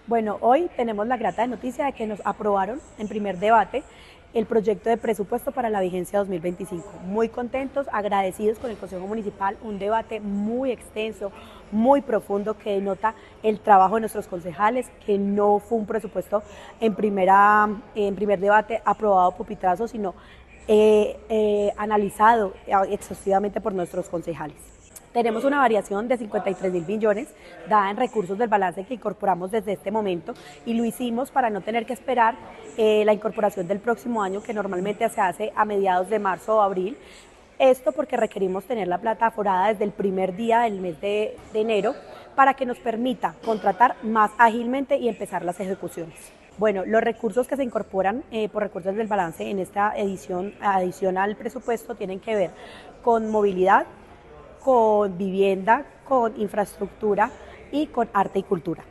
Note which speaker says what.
Speaker 1: Bueno, hoy tenemos la grata noticia de que nos aprobaron en primer debate el proyecto de presupuesto para la vigencia 2025. Muy contentos, agradecidos con el Consejo Municipal, un debate muy extenso, muy profundo que denota el trabajo de nuestros concejales, que no fue un presupuesto en primer debate aprobado por pupitrazo, sino analizado exhaustivamente por nuestros concejales. Tenemos una variación de 53.000 millones dada en recursos del balance que incorporamos desde este momento y lo hicimos para no tener que esperar la incorporación del próximo año, que normalmente se hace a mediados de marzo o abril. Esto porque requerimos tener la plata aforada desde el primer día del mes de enero para que nos permita contratar más ágilmente y empezar las ejecuciones. Bueno, los recursos que se incorporan por recursos del balance en esta edición adicional al presupuesto tienen que ver con movilidad, con vivienda, con infraestructura y con arte y cultura.